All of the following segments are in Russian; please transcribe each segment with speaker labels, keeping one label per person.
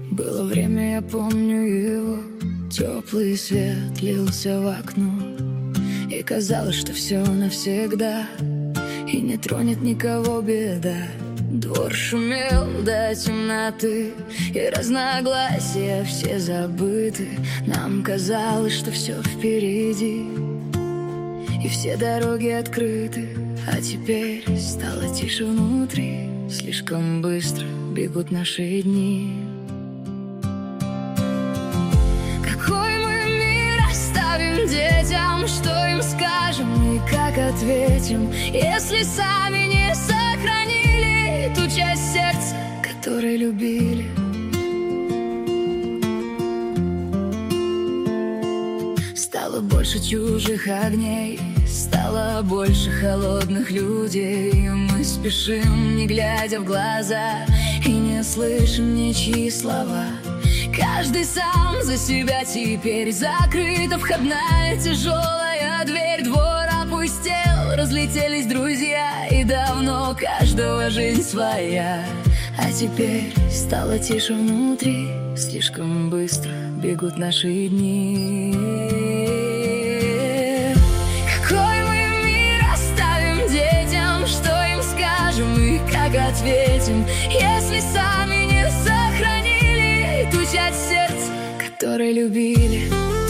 Speaker 1: Было время, я помню его, теплый свет лился в окно, и казалось, что все навсегда, и не тронет никого беда. Двор шумел до темноты, и разногласия все забыты. Нам казалось, что все впереди, и все дороги открыты. А теперь стало тише внутри, слишком быстро бегут наши дни. Какой мы мир оставим детям, что им скажем и как ответим, если сами не сохранили ту часть сердца, которой любили? Стало больше чужих огней, стало больше холодных людей, и мы спешим, не глядя в глаза, и не слышим ничьи слова. Каждый сам за себя теперь, закрыта входная тяжелая дверь. Двор опустел, разлетелись друзья, и давно каждого жизнь своя. А теперь стало тише внутри, слишком быстро бегут наши дни. Какой мы мир оставим детям, что им скажем и как ответим, если сами не сохранили ту часть сердца, которой любили?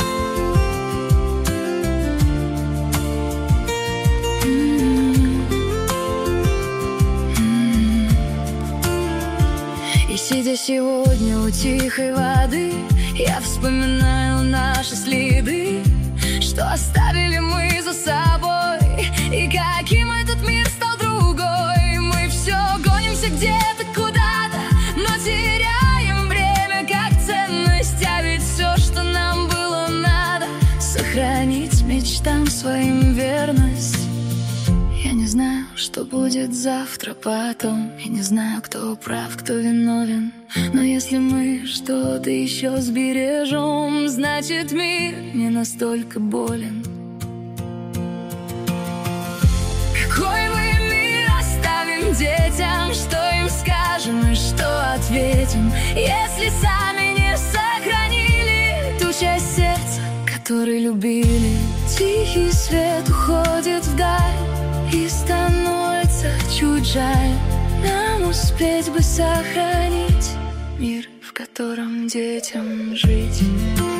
Speaker 1: И сидя сегодня у тихой воды, я вспоминаю наши следы, что оставили мы за собой, и каким этот мир стал другой. Мы все гонимся где-то куда-то, но теряем время как ценность. А ведь все, что нам было надо, сохранить мечтам своим верность. Я не знаю, что будет завтра потом, я не знаю, кто прав, кто виновен, но если мы что-то еще сбережем, значит мир не настолько болен. Какой мы мир оставим детям, что им скажем и что ответим, если сами не сохранили ту часть сердца, которой любили? Тихий свет уходит вдаль, и становится чуть жаль нам успеть бы сохранить мир, в котором детям жить.